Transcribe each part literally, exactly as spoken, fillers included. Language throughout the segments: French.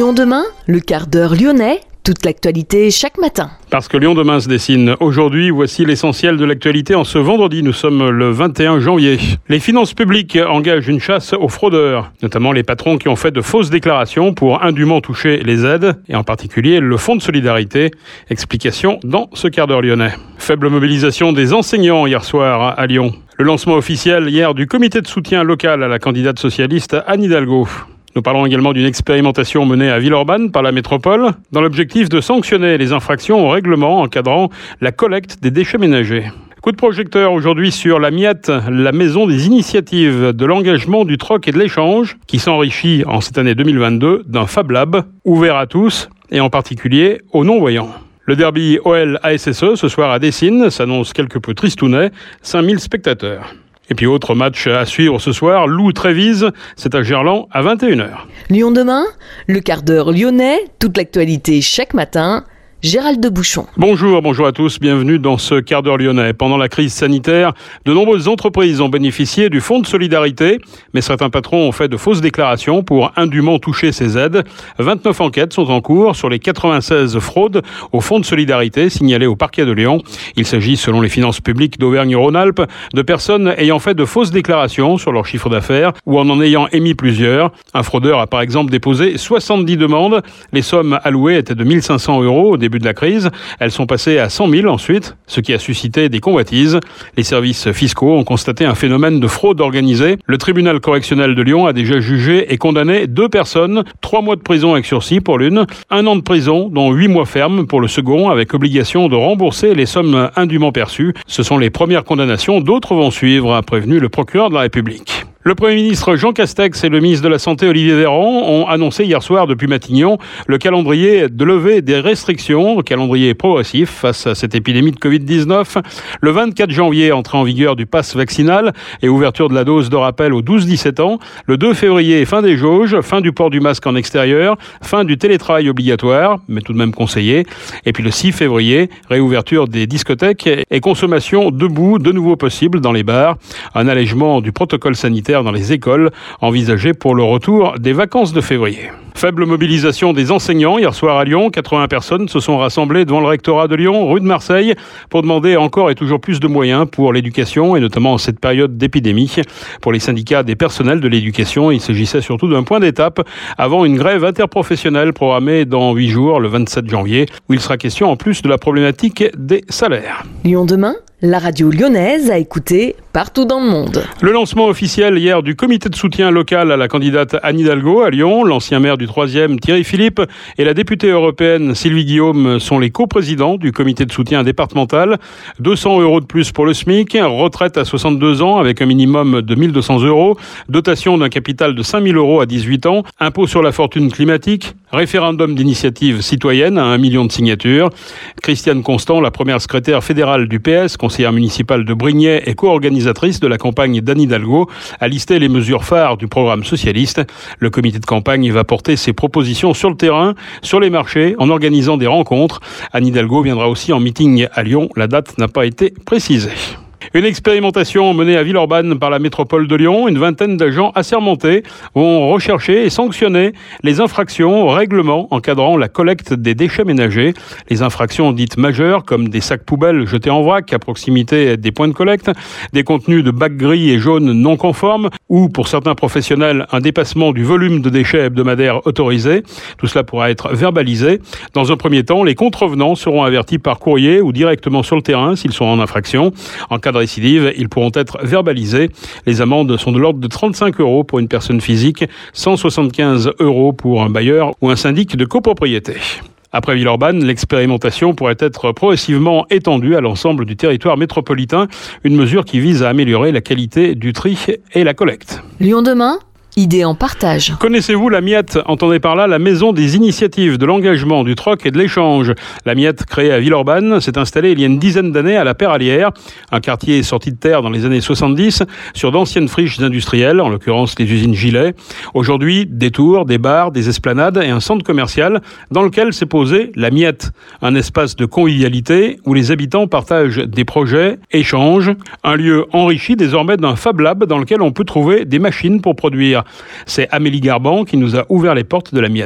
Lyon demain, le quart d'heure lyonnais, toute l'actualité chaque matin. Parce que Lyon demain se dessine aujourd'hui, voici l'essentiel de l'actualité en ce vendredi. Nous sommes le vingt et un janvier. Les finances publiques engagent une chasse aux fraudeurs, notamment les patrons qui ont fait de fausses déclarations pour indûment toucher les aides, et en particulier le fonds de solidarité. Explication dans ce quart d'heure lyonnais. Faible mobilisation des enseignants hier soir à Lyon. Le lancement officiel hier du comité de soutien local à la candidate socialiste Anne Hidalgo. Nous parlons également d'une expérimentation menée à Villeurbanne par la métropole dans l'objectif de sanctionner les infractions au règlement encadrant la collecte des déchets ménagers. Coup de projecteur aujourd'hui sur la Miette, la maison des initiatives de l'engagement, du troc et de l'échange, qui s'enrichit en cette année deux mille vingt-deux d'un Fab Lab ouvert à tous et en particulier aux non-voyants. Le derby O L-A S S E ce soir à Dessines s'annonce quelque peu tristounet, cinq mille spectateurs. Et puis autre match à suivre ce soir, Loup-Trévise, c'est à Gerland à vingt et une heures. Lyon demain, le quart d'heure lyonnais, toute l'actualité chaque matin. Gérald de Bouchon. Bonjour, bonjour à tous, bienvenue dans ce quart d'heure lyonnais. Pendant la crise sanitaire, de nombreuses entreprises ont bénéficié du fonds de solidarité, mais certains patrons ont fait de fausses déclarations pour indûment toucher ces aides. vingt-neuf enquêtes sont en cours sur les quatre-vingt-seize fraudes au fonds de solidarité signalées au parquet de Lyon. Il s'agit, selon les finances publiques d'Auvergne-Rhône-Alpes, de personnes ayant fait de fausses déclarations sur leur chiffre d'affaires ou en en ayant émis plusieurs. Un fraudeur a par exemple déposé soixante-dix demandes. Les sommes allouées étaient de mille cinq cents euros au début de la crise. Elles sont passées à cent mille ensuite, ce qui a suscité des convoitises. Les services fiscaux ont constaté un phénomène de fraude organisée. Le tribunal correctionnel de Lyon a déjà jugé et condamné deux personnes, trois mois de prison avec sursis pour l'une, un an de prison, dont huit mois ferme pour le second, avec obligation de rembourser les sommes indûment perçues. Ce sont les premières condamnations, d'autres vont suivre, a prévenu le procureur de la République. Le Premier ministre Jean Castex et le ministre de la Santé Olivier Véran ont annoncé hier soir depuis Matignon le calendrier de levée des restrictions, le calendrier progressif face à cette épidémie de covid dix-neuf. Le vingt-quatre janvier, entrée en vigueur du pass vaccinal et ouverture de la dose de rappel aux douze dix-sept ans. Le deux février, fin des jauges, fin du port du masque en extérieur, fin du télétravail obligatoire, mais tout de même conseillé. Et puis le six février, réouverture des discothèques et consommation debout de nouveau possible dans les bars. Un allègement du protocole sanitaire dans les écoles, envisagé pour le retour des vacances de février. Faible mobilisation des enseignants hier soir à Lyon. quatre-vingts personnes se sont rassemblées devant le rectorat de Lyon, rue de Marseille, pour demander encore et toujours plus de moyens pour l'éducation et notamment en cette période d'épidémie. Pour les syndicats des personnels de l'éducation, il s'agissait surtout d'un point d'étape avant une grève interprofessionnelle programmée dans huit jours, le vingt-sept janvier, où il sera question en plus de la problématique des salaires. Lyon demain, la radio lyonnaise à écouter partout dans le monde. Le lancement officiel hier du comité de soutien local à la candidate Anne Hidalgo à Lyon, l'ancien maire du troisième Thierry Philippe et la députée européenne Sylvie Guillaume sont les coprésidents du comité de soutien départemental. deux cents euros de plus pour le SMIC, retraite à soixante-deux ans avec un minimum de mille deux cents euros, dotation d'un capital de cinq mille euros à dix-huit ans, impôt sur la fortune climatique, référendum d'initiative citoyenne à un million de signatures. Christiane Constant, la première secrétaire fédérale du P S, conseillère municipale de Brignais et co-organisatrice de la campagne d'Anne Hidalgo, a listé les mesures phares du programme socialiste. Le comité de campagne va porter ses propositions sur le terrain, sur les marchés, en organisant des rencontres. Anne Hidalgo viendra aussi en meeting à Lyon. La date n'a pas été précisée. Une expérimentation menée à Villeurbanne par la métropole de Lyon. Une vingtaine d'agents assermentés vont rechercher et sanctionner les infractions au règlement encadrant la collecte des déchets ménagers. Les infractions dites majeures, comme des sacs poubelles jetés en vrac à proximité des points de collecte, des contenus de bacs gris et jaunes non conformes, ou pour certains professionnels, un dépassement du volume de déchets hebdomadaires autorisé. Tout cela pourra être verbalisé. Dans un premier temps, les contrevenants seront avertis par courrier ou directement sur le terrain s'ils sont en infraction. En cas de récidive, ils pourront être verbalisés. Les amendes sont de l'ordre de trente-cinq euros pour une personne physique, cent soixante-quinze euros pour un bailleur ou un syndic de copropriété. Après Villeurbanne, l'expérimentation pourrait être progressivement étendue à l'ensemble du territoire métropolitain, une mesure qui vise à améliorer la qualité du tri et la collecte. Lyon demain, idées en partage. Connaissez-vous la Miette? Entendez par là la maison des initiatives, de l'engagement, du troc et de l'échange. La Miette, créée à Villeurbanne, s'est installée il y a une dizaine d'années à la Perralière, un quartier sorti de terre dans les années soixante-dix, sur d'anciennes friches industrielles, en l'occurrence les usines Gilet. Aujourd'hui, des tours, des bars, des esplanades et un centre commercial dans lequel s'est posée la Miette, un espace de convivialité où les habitants partagent des projets, échangent, un lieu enrichi désormais d'un Fab Lab dans lequel on peut trouver des machines pour produire. C'est Amélie Garban qui nous a ouvert les portes de la Miette.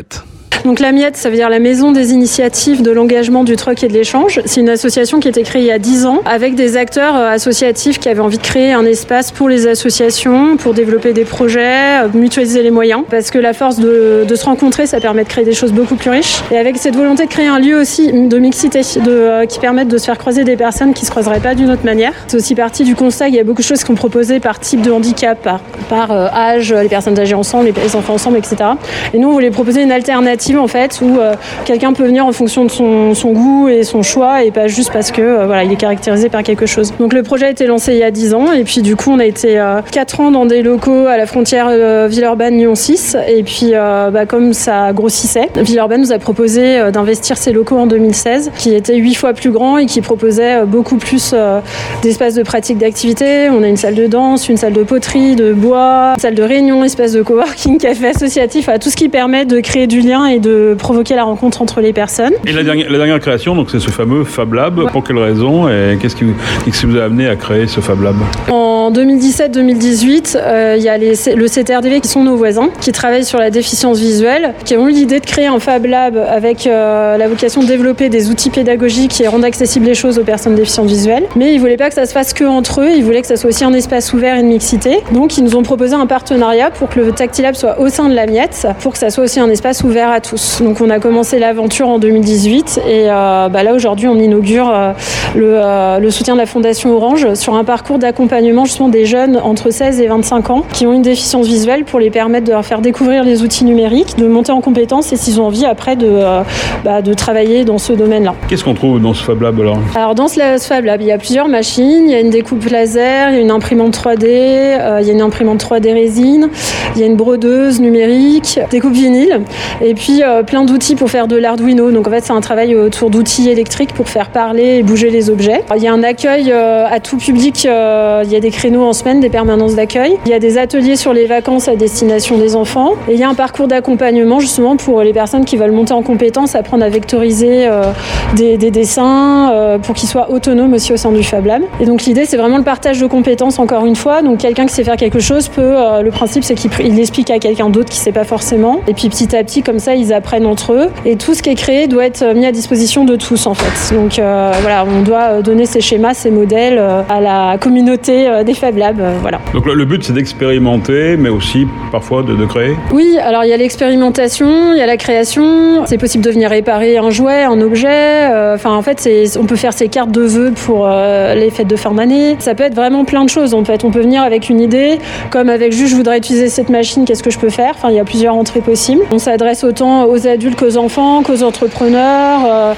Donc la Miette, ça veut dire la Maison des initiatives de l'engagement, du troc et de l'échange. C'est une association qui a été créée il y a dix ans avec des acteurs associatifs qui avaient envie de créer un espace pour les associations, pour développer des projets, mutualiser les moyens. Parce que la force de, de se rencontrer, ça permet de créer des choses beaucoup plus riches. Et avec cette volonté de créer un lieu aussi de mixité, de, qui permette de se faire croiser des personnes qui ne se croiseraient pas d'une autre manière. C'est aussi partie du constat qu'il y a beaucoup de choses qui sont proposées par type de handicap, par, par euh, âge, les personnes âgées ensemble, les, les enfants ensemble, et cetera. Et nous, on voulait proposer une alternative en fait où euh, quelqu'un peut venir en fonction de son, son goût et son choix et pas juste parce que euh, voilà, il est caractérisé par quelque chose. Donc le projet a été lancé il y a dix ans et puis du coup on a été euh, quatre ans dans des locaux à la frontière euh, Villeurbanne-Lyon six et puis euh, bah, comme ça grossissait, Villeurbanne nous a proposé euh, d'investir ces locaux en deux mille seize qui étaient huit fois plus grands et qui proposaient euh, beaucoup plus euh, d'espaces de pratique d'activité. On a une salle de danse, une salle de poterie, de bois, une salle de réunion, espace de coworking, café associatif, à tout ce qui permet de créer du lien et de provoquer la rencontre entre les personnes. Et la dernière, la dernière création, donc c'est ce fameux Fab Lab. Ouais. Pour quelle raison et qu'est-ce qui, vous, qu'est-ce qui vous a amené à créer ce Fab Lab ? En deux mille dix-sept deux mille dix-huit, euh, il y a les, le C T R D V qui sont nos voisins, qui travaillent sur la déficience visuelle, qui ont eu l'idée de créer un Fab Lab avec euh, la vocation de développer des outils pédagogiques et rendre accessibles les choses aux personnes déficientes visuelles. Mais ils ne voulaient pas que ça se fasse que entre eux, ils voulaient que ça soit aussi un espace ouvert et de mixité. Donc ils nous ont proposé un partenariat pour que le Tactilab soit au sein de la Miette, pour que ça soit aussi un espace ouvert à tous. Donc on a commencé l'aventure en deux mille dix-huit et euh, bah là aujourd'hui on inaugure euh, le, euh, le soutien de la Fondation Orange sur un parcours d'accompagnement justement des jeunes entre seize et vingt-cinq ans qui ont une déficience visuelle pour les permettre de leur faire découvrir les outils numériques, de monter en compétences et s'ils ont envie après de, euh, bah, de travailler dans ce domaine-là. Qu'est-ce qu'on trouve dans ce Fab Lab alors ? Alors dans ce Fab Lab, il y a plusieurs machines, il y a une découpe laser, il y a une imprimante trois D, euh, il y a une imprimante trois D résine, il y a une brodeuse numérique, découpe vinyle et puis euh, plein d'outils pour faire de l'Arduino. Donc en fait c'est un travail autour d'outils électriques pour faire parler et bouger les objets. Alors, il y a un accueil euh, à tout public, euh, il y a des créneaux en semaine, des permanences d'accueil. Il y a des ateliers sur les vacances à destination des enfants. Et il y a un parcours d'accompagnement justement pour les personnes qui veulent monter en compétences, apprendre à vectoriser euh, des, des dessins euh, pour qu'ils soient autonomes aussi au sein du Fab Lab. Et donc l'idée c'est vraiment le partage de compétences encore une fois. Donc quelqu'un qui sait faire quelque chose peut, euh, le principe c'est qu'il il l'explique à quelqu'un d'autre qui ne sait pas forcément. Et puis petit à petit comme ça ils apprennent entre eux. Et tout ce qui est créé doit être mis à disposition de tous en fait. Donc euh, voilà, on doit donner ces schémas, ces modèles euh, à la communauté euh, des Fab Labs. Euh, voilà. Donc le, le but c'est d'expérimenter mais aussi parfois de, de créer ? Oui, alors il y a l'expérimentation, il y a la création. C'est possible de venir réparer un jouet, un objet. Euh, enfin en fait c'est, on peut faire ses cartes de vœux pour euh, les fêtes de fin d'année. Ça peut être vraiment plein de choses en fait. On peut venir avec une idée, comme avec juste je voudrais utiliser cette machine, qu'est-ce que je peux faire ? Enfin il y a plusieurs entrées possibles. On s'adresse autant aux adultes qu'aux enfants, qu'aux entrepreneurs, euh,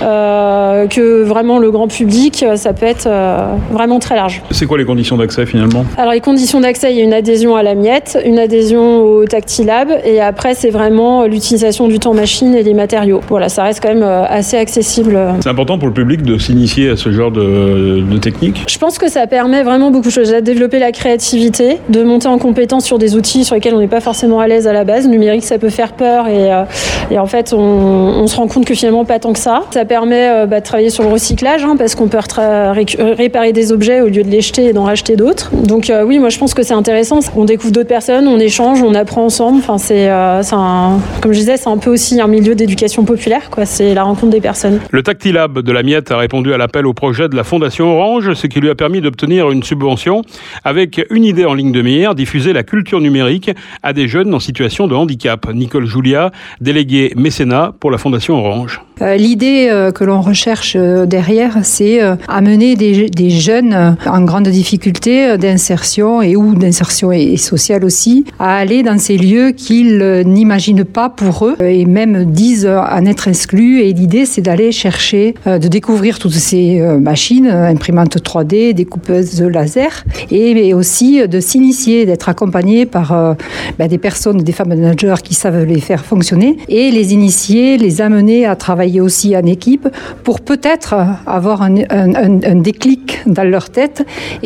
euh, que vraiment le grand public. Ça peut être euh, vraiment très large. C'est quoi les conditions d'accès finalement ? Alors les conditions d'accès, il y a une adhésion à la Miette, une adhésion au Tactilab et après c'est vraiment l'utilisation du temps machine et les matériaux. Voilà, ça reste quand même assez accessible. C'est important pour le public de s'initier à ce genre de, de technique ? Je pense que ça permet vraiment beaucoup de choses. De développer la créativité, de monter en compétence sur des outils sur lesquels on n'est pas forcément à l'aise à la base. Le numérique, ça peut faire peur et, euh, et en fait, on, on se rend compte que finalement, pas tant que ça. Ça permet euh, bah, de travailler sur le recyclage hein, parce qu'on peut retra- ré- réparer des objets au lieu de les jeter et d'en racheter d'autres. Donc euh, oui, moi je pense que c'est intéressant. On découvre d'autres personnes, on échange, on apprend ensemble. Enfin, c'est, euh, c'est un, comme je disais, c'est un peu aussi un milieu d'éducation populaire, quoi. C'est la rencontre des personnes. Le Tactilab de la Miette a répondu à l'appel au projet de la Fondation Orange, ce qui lui a permis d'obtenir une subvention avec une idée en ligne de mire, diffuser la culture numérique à des jeunes en situation de handicap. Nicole Julia, déléguée mécénat pour la Fondation Orange. Euh, l'idée euh, que l'on recherche euh, derrière, c'est euh, amener des, des jeunes euh, en grande difficulté euh, d'insertion et ou d'insertion et, et sociale aussi, à aller dans ces lieux qu'ils euh, n'imaginent pas pour eux euh, et même disent euh, en être exclus. Et l'idée, c'est d'aller chercher, euh, de découvrir toutes ces euh, machines, euh, imprimantes trois D, découpeuses laser, et, et aussi de s'initier, d'être accompagné par euh, ben, des personnes, des femmes managers qui savent les faire fonctionner et les initier, les amener à travailler aussi en équipe pour peut-être avoir un, un, un, un déclic dans leur tête et repartir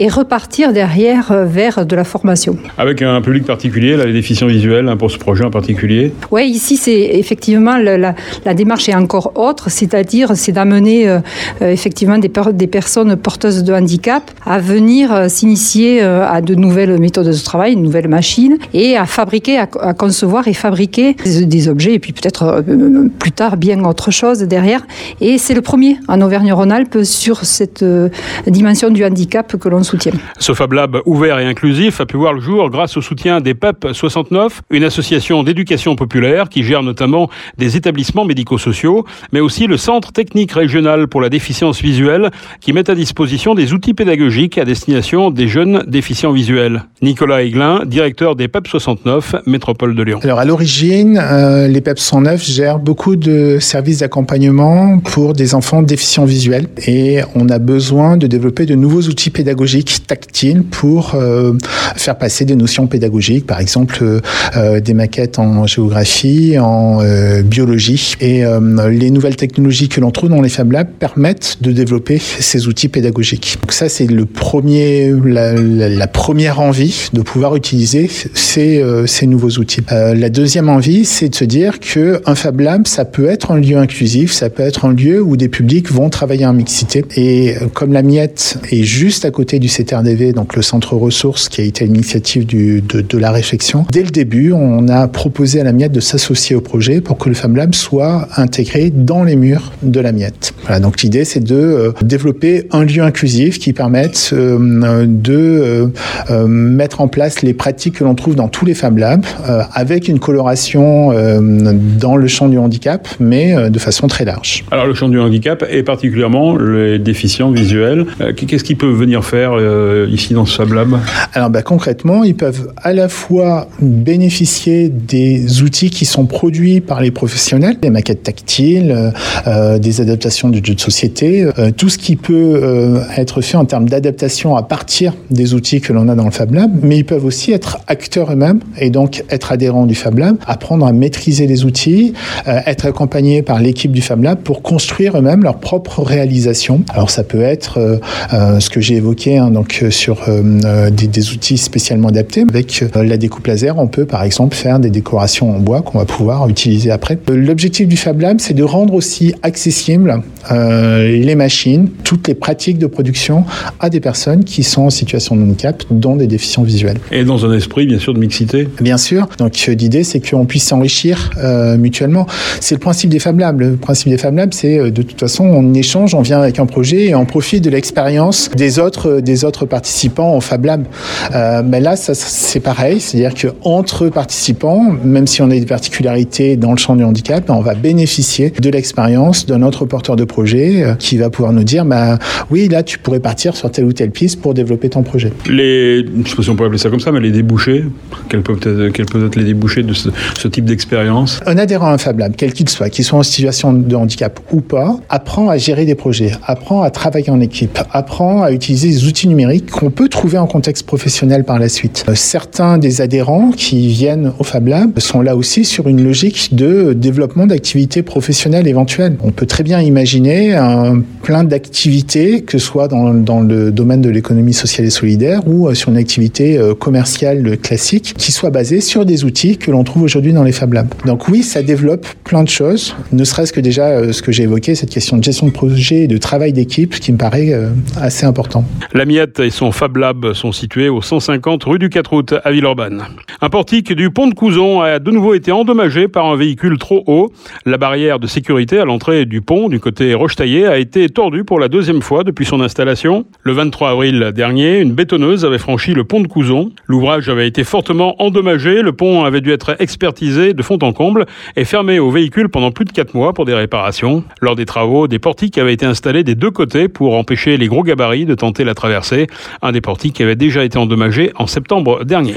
repartir derrière vers de la formation. Avec un public particulier, là, les déficients visuels, hein, pour ce projet en particulier? Oui, ici, c'est effectivement, la, la, la démarche est encore autre, c'est-à-dire c'est d'amener euh, effectivement des, des personnes porteuses de handicap à venir euh, s'initier euh, à de nouvelles méthodes de travail, une nouvelle machine, et à fabriquer, à, à concevoir et fabriquer des, des objets, et puis peut-être euh, plus tard bien autre chose derrière. Et c'est le premier en Auvergne-Rhône-Alpes sur cette euh, dimension du handicap que l'on soutient. Ce Fab Lab ouvert et inclusif a pu voir le jour grâce au soutien des P E P soixante-neuf, une association d'éducation populaire qui gère notamment des établissements médico-sociaux, mais aussi le Centre technique régional pour la déficience visuelle qui met à disposition des outils pédagogiques à destination des jeunes déficients visuels. Nicolas Aiglin, directeur des P E P soixante-neuf, Métropole de Lyon. Alors à l'origine, euh, les P E P soixante-neuf gèrent beaucoup de services d'accompagnement pour des enfants déficients visuels et on a besoin de développer de nouveaux outils pédagogiques tactiles pour euh, faire passer des notions pédagogiques, par exemple euh, des maquettes en géographie, en euh, biologie. Et euh, les nouvelles technologies que l'on trouve dans les Fab Labs permettent de développer ces outils pédagogiques. Donc ça, c'est le premier, la, la, la première envie de pouvoir utiliser ces, euh, ces nouveaux outils. Euh, la deuxième envie, c'est de se dire qu'un Fab Lab, ça peut être un lieu inclusif, ça peut être un lieu où des publics vont travailler en mixité. Et comme la Miette est juste à côté du C T R D V, donc le centre ressources qui a été l'initiative du, de, de la réflexion, dès le début, on a proposé à la Miette de s'associer au projet pour que le Fab Lab soit intégré dans les murs de la Miette. Voilà, donc l'idée, c'est de euh, développer un lieu inclusif qui permette euh, de euh, euh, mettre en place les pratiques que l'on trouve dans tous les Fab Labs, euh, avec une coloration euh, dans le champ du handicap, mais euh, de façon très large. Alors le champ du handicap et particulièrement les déficients visuels, euh, qu'est-ce qu'ils peuvent venir faire euh, ici dans ce Fab Lab? Alors bah, concrètement, ils peuvent à la fois bénéficier des outils qui sont produits par les professionnels, des maquettes tactiles, euh, des adaptations du jeu de société, euh, tout ce qui peut euh, être fait en termes d'adaptation à partir des outils que l'on a dans le Fab Lab, mais ils peuvent aussi être acteurs eux-mêmes et donc être adhérents du Fab Lab, apprendre à maîtriser les outils, euh, être accompagnés par l'équipe du Fab Lab pour construire eux-mêmes leur propre réalisation. Alors ça peut être euh, euh, ce que j'ai évoqué hein, donc euh, sur euh, des, des outils spécialement adaptés. Avec euh, la découpe laser, on peut par exemple faire des décorations en bois qu'on va pouvoir utiliser après. L'objectif du Fab Lab, c'est de rendre aussi accessibles euh, les machines, toutes les pratiques de production à des personnes qui sont en situation de handicap, dont des déficients visuels. Et dans un esprit, bien sûr, de mixité. Bien sûr. Donc euh, l'idée, c'est qu'on puisse s'enrichir euh, mutuellement. C'est le principe des Fab Labs. Le principe des Fab Labs, c'est euh, de toute façon, on échange, on vient avec un projet et on profite de l'expérience des autres, euh, des autres participants au Fab Lab. Euh, mais là, ça, c'est pareil. C'est-à-dire qu'entre participants, même si on a des particularités dans le champ du handicap, on va bénéficier de l'expérience d'un autre porteur de projet euh, qui va pouvoir nous dire, bah, oui, là, tu pourrais partir sur telle ou telle piste pour développer ton projet. Les, je ne sais pas si on pourrait appeler ça comme ça, mais les débouchés, quels peuvent être, quels peuvent être les débouchés de ce, ce type d'expérience? Un adhérent à un Fab Lab, quel qu'il soit, qu'il soit en situation de handicap ou pas, apprend à gérer des projets, apprend à travailler en équipe, apprend à utiliser des outils numériques qu'on peut trouver en contexte professionnel par la suite. Certains des adhérents qui viennent au Fab Lab sont là aussi sur une logique de développement d'activités professionnelles éventuelles. On peut très bien imaginer un plein d'activités, que ce soit dans, dans le domaine de l'économie sociale et solidaire ou sur une activité commerciale classique, qui soit basée sur des outils que l'on trouve aujourd'hui dans les Fab Labs. Donc oui, ça développe plein de choses, ne serait-ce que déjà euh, ce que j'ai évoqué, cette question de gestion de projet et de travail d'équipe qui me paraît euh, assez important. La Miette et son Fab Lab sont situés au cent cinquante rue du quatre août à Villeurbanne. Un portique du pont de Couzon a de nouveau été endommagé par un véhicule trop haut. La barrière de sécurité à l'entrée du pont du côté Rochetaillé a été tordue pour la deuxième fois depuis son installation. Le vingt-trois avril dernier, une bétonneuse avait franchi le pont de Couzon. L'ouvrage avait été fortement endommagé. Le pont avait dû être expertisé de fond en comble et fermé aux véhicules pendant plus de quatre mois pour des réparations. Lors des travaux, des portiques avaient été installés des deux côtés pour empêcher les gros gabarits de tenter la traversée. Un des portiques avait déjà été endommagé en septembre dernier.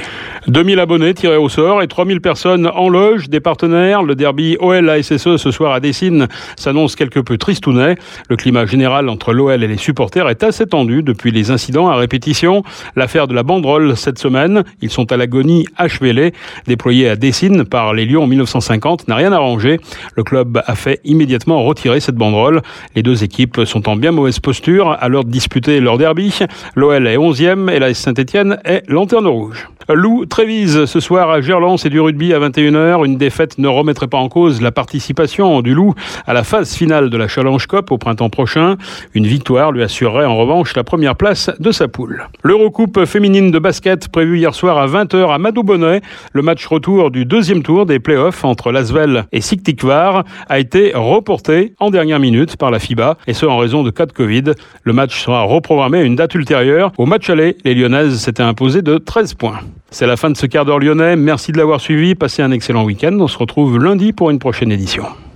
deux mille abonnés tirés au sort et trois mille personnes en loge des partenaires. Le derby O L A S S E ce soir à Dessines s'annonce quelque peu tristounet. Le climat général entre l'O L et les supporters est assez tendu depuis les incidents à répétition. L'affaire de la banderole cette semaine, ils sont à l'agonie H V L, déployée à Dessines par les Lions en mille neuf cent cinquante, n'a rien arrangé. Le club a fait immédiatement retirer cette banderole. Les deux équipes sont en bien mauvaise posture à l'heure de disputer leur derby. L'O L est onzième et l'A S Saint-Étienne est lanterne rouge. Loup Trévise ce soir à Gerland, c'est du rugby à vingt et une heures. Une défaite ne remettrait pas en cause la participation du Loup à la phase finale de la Challenge Cup au printemps prochain. Une victoire lui assurerait en revanche la première place de sa poule. L'Eurocoupe féminine de basket prévue hier soir à vingt heures à Madou-Bonnet. Le match retour du deuxième tour des playoffs entre l'Asvel et Siktikvar a été reporté en dernière minute par la FIBA et ce en raison de cas de Covid. Le match sera reprogrammé à une date ultérieure. Au match aller, les Lyonnaises s'étaient imposées de treize points. C'est la fin de ce quart d'heure lyonnais. Merci de l'avoir suivi. Passez un excellent week-end. On se retrouve lundi pour une prochaine édition.